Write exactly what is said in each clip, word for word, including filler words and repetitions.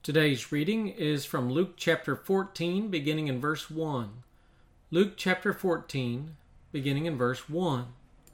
Today's reading is from Luke chapter fourteen, beginning in verse one. Luke chapter fourteen, beginning in verse one.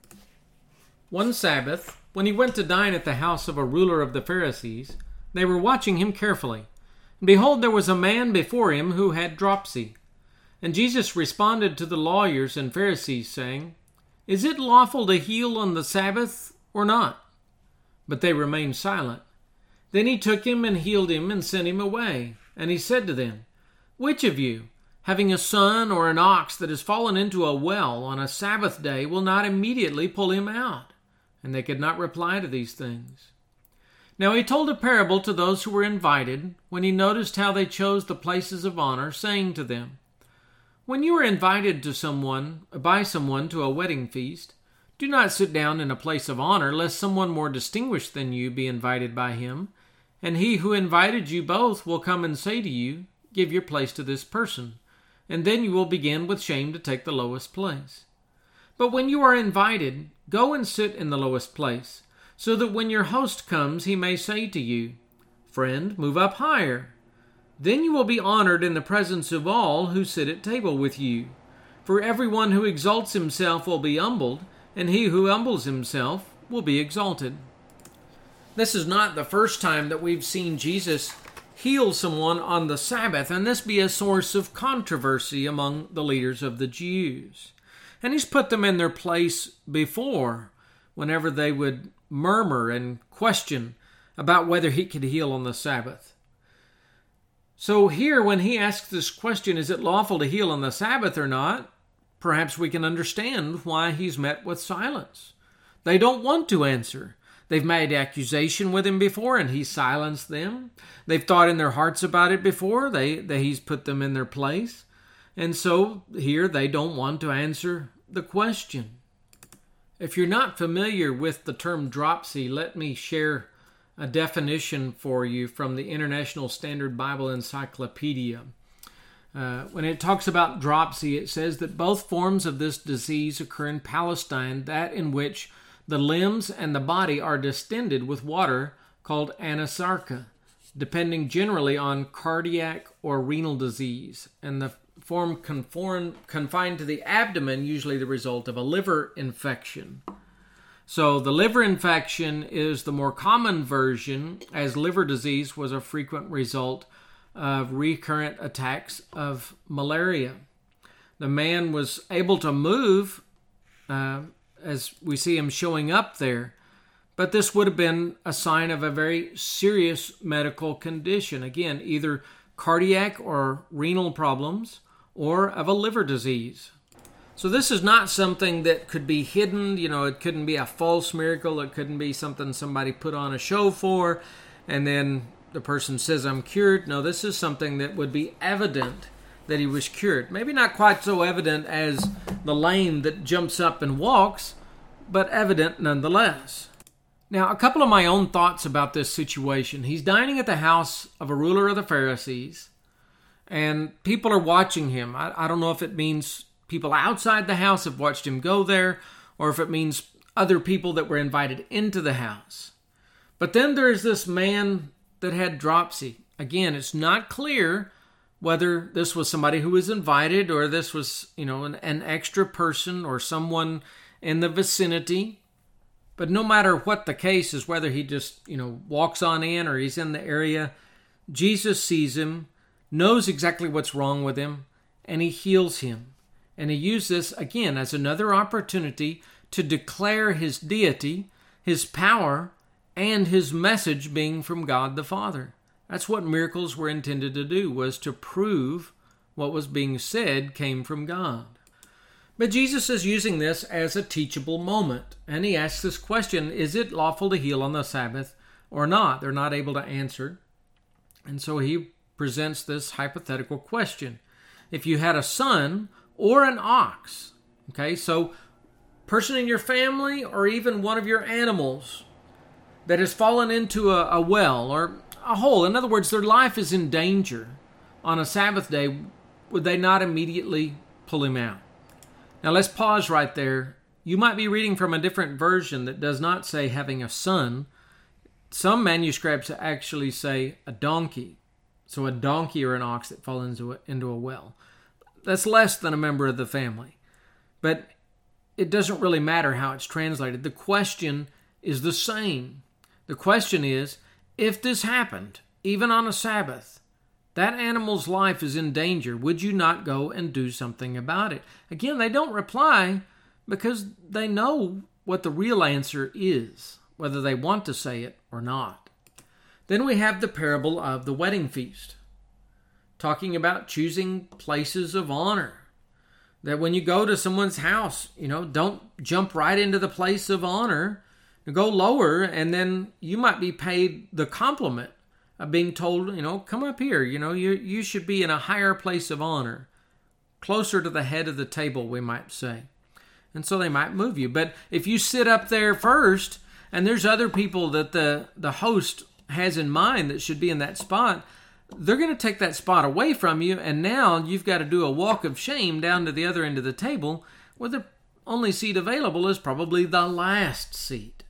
One Sabbath, when he went to dine at the house of a ruler of the Pharisees, they were watching him carefully. And behold, there was a man before him who had dropsy. And Jesus responded to the lawyers and Pharisees, saying, Is it lawful to heal on the Sabbath or not? But they remained silent. Then he took him and healed him and sent him away. And he said to them, Which of you, having a son or an ox that has fallen into a well on a Sabbath day, will not immediately pull him out? And they could not reply to these things. Now he told a parable to those who were invited, when he noticed how they chose the places of honor, saying to them, When you are invited to someone, by someone to a wedding feast, do not sit down in a place of honor, lest someone more distinguished than you be invited by him. And he who invited you both will come and say to you, Give your place to this person. And then you will begin with shame to take the lowest place. But when you are invited, go and sit in the lowest place, so that when your host comes, he may say to you, Friend, move up higher. Then you will be honored in the presence of all who sit at table with you. For everyone who exalts himself will be humbled, and he who humbles himself will be exalted. This is not the first time that we've seen Jesus heal someone on the Sabbath, and this be a source of controversy among the leaders of the Jews. And he's put them in their place before, whenever they would murmur and question about whether he could heal on the Sabbath. So here, when he asks this question, is it lawful to heal on the Sabbath or not? Perhaps we can understand why he's met with silence. They don't want to answer. They've made accusation with him before, and he silenced them. They've thought in their hearts about it before. They, they he's put them in their place. And so here they don't want to answer the question. If you're not familiar with the term dropsy, let me share a definition for you from the International Standard Bible Encyclopedia. Uh, when it talks about dropsy, it says that both forms of this disease occur in Palestine, that in which the limbs and the body are distended with water called anasarca, depending generally on cardiac or renal disease, and the form conform, confined to the abdomen, usually the result of a liver infection. So the liver infection is the more common version, as liver disease was a frequent result of recurrent attacks of malaria. The man was able to move, uh, as we see him showing up there, but this would have been a sign of a very serious medical condition. Again, either cardiac or renal problems, or of a liver disease. So this is not something that could be hidden. You know, it couldn't be a false miracle. It couldn't be something somebody put on a show for, and then the person says, I'm cured. No, this is something that would be evident that he was cured. Maybe not quite so evident as the lame that jumps up and walks, but evident nonetheless. Now, a couple of my own thoughts about this situation. He's dining at the house of a ruler of the Pharisees, and people are watching him. I, I don't know if it means people outside the house have watched him go there, or if it means other people that were invited into the house. But then there's this man that had dropsy. Again, it's not clear whether this was somebody who was invited, or this was, you know, an, an extra person or someone in the vicinity. But no matter what the case is, whether he just, you know, walks on in or he's in the area, Jesus sees him, knows exactly what's wrong with him, and he heals him. And he used this, again, as another opportunity to declare his deity, his power, and his message being from God the Father. That's what miracles were intended to do, was to prove what was being said came from God. But Jesus is using this as a teachable moment, and he asks this question, is it lawful to heal on the Sabbath or not? They're not able to answer. And so he presents this hypothetical question. If you had a son or an ox, okay, so person in your family or even one of your animals that has fallen into a, a well or a hole, in other words, their life is in danger on a Sabbath day, would they not immediately pull him out? Now let's pause right there. You might be reading from a different version that does not say having a son. Some manuscripts actually say a donkey. So a donkey or an ox that falls into a, into a well. That's less than a member of the family. But it doesn't really matter how it's translated. The question is the same. The question is, if this happened, even on a Sabbath, that animal's life is in danger, would you not go and do something about it? Again, they don't reply because they know what the real answer is, whether they want to say it or not. Then we have the parable of the wedding feast, talking about choosing places of honor. That when you go to someone's house, you know, don't jump right into the place of honor. Go lower, and then you might be paid the compliment of being told, you know, come up here. You know, you you should be in a higher place of honor, closer to the head of the table, we might say. And so they might move you. But if you sit up there first, and there's other people that the, the host has in mind that should be in that spot, they're going to take that spot away from you, and now you've got to do a walk of shame down to the other end of the table, where the only seat available is probably the last seat.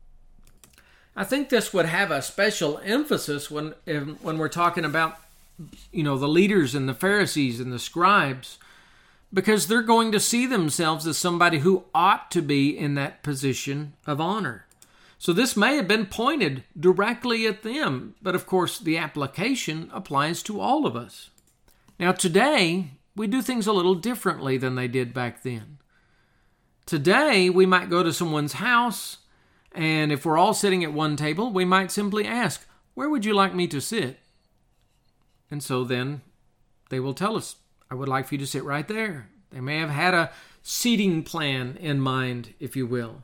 I think this would have a special emphasis when when we're talking about, you know, the leaders and the Pharisees and the scribes, because they're going to see themselves as somebody who ought to be in that position of honor. So this may have been pointed directly at them, but of course the application applies to all of us. Now today, we do things a little differently than they did back then. Today, we might go to someone's house, and if we're all sitting at one table, we might simply ask, where would you like me to sit? And so then they will tell us, I would like for you to sit right there. They may have had a seating plan in mind, if you will.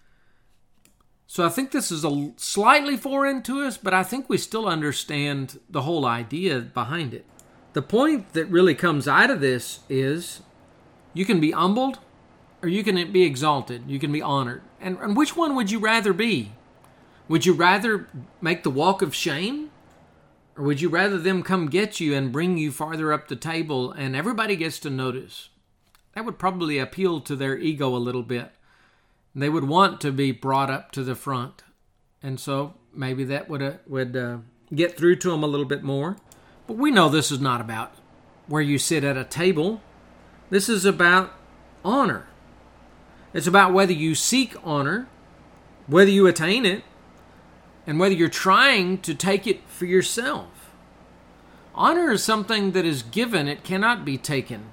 So I think this is a slightly foreign to us, but I think we still understand the whole idea behind it. The point that really comes out of this is you can be humbled or you can be exalted. You can be honored. And, and which one would you rather be? Would you rather make the walk of shame? Or would you rather them come get you and bring you farther up the table and everybody gets to notice? That would probably appeal to their ego a little bit. They would want to be brought up to the front. And so maybe that would uh, would uh, get through to them a little bit more. But we know this is not about where you sit at a table. This is about honor. It's about whether you seek honor, whether you attain it, and whether you're trying to take it for yourself. Honor is something that is given. It cannot be taken.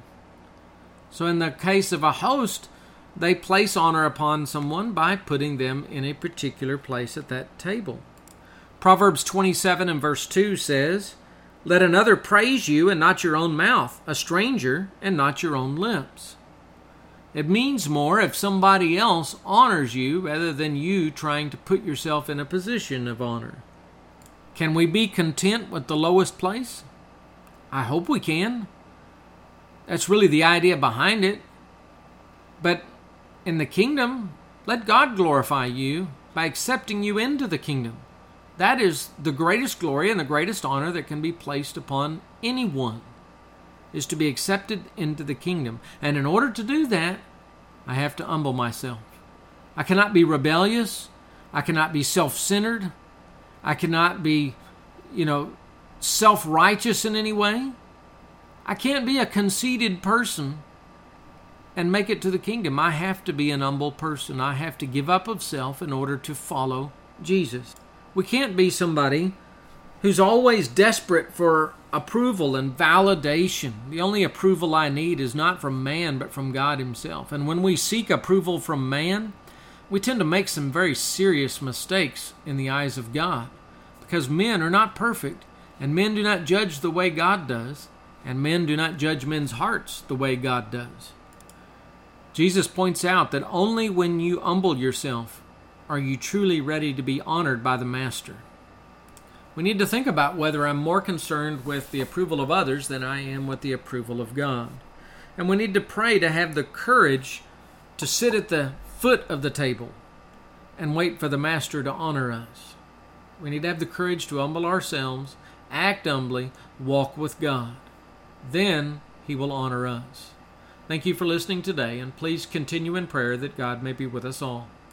So in the case of a host, they place honor upon someone by putting them in a particular place at that table. Proverbs twenty-seven and verse two says, let another praise you and not your own mouth, a stranger and not your own lips. It means more if somebody else honors you rather than you trying to put yourself in a position of honor. Can we be content with the lowest place? I hope we can. That's really the idea behind it. But in the kingdom, let God glorify you by accepting you into the kingdom. That is the greatest glory and the greatest honor that can be placed upon anyone, is to be accepted into the kingdom. And in order to do that, I have to humble myself. I cannot be rebellious. I cannot be self-centered. I cannot be, you know, self-righteous in any way. I can't be a conceited person and make it to the kingdom. I have to be an humble person. I have to give up of self in order to follow Jesus. We can't be somebody who's always desperate for approval and validation. The only approval I need is not from man, but from God himself. And when we seek approval from man, we tend to make some very serious mistakes in the eyes of God, because men are not perfect, and men do not judge the way God does, and men do not judge men's hearts the way God does. Jesus points out that only when you humble yourself are you truly ready to be honored by the Master. We need to think about whether I'm more concerned with the approval of others than I am with the approval of God. And we need to pray to have the courage to sit at the foot of the table and wait for the Master to honor us. We need to have the courage to humble ourselves, act humbly, walk with God. Then He will honor us. Thank you for listening today, and please continue in prayer that God may be with us all.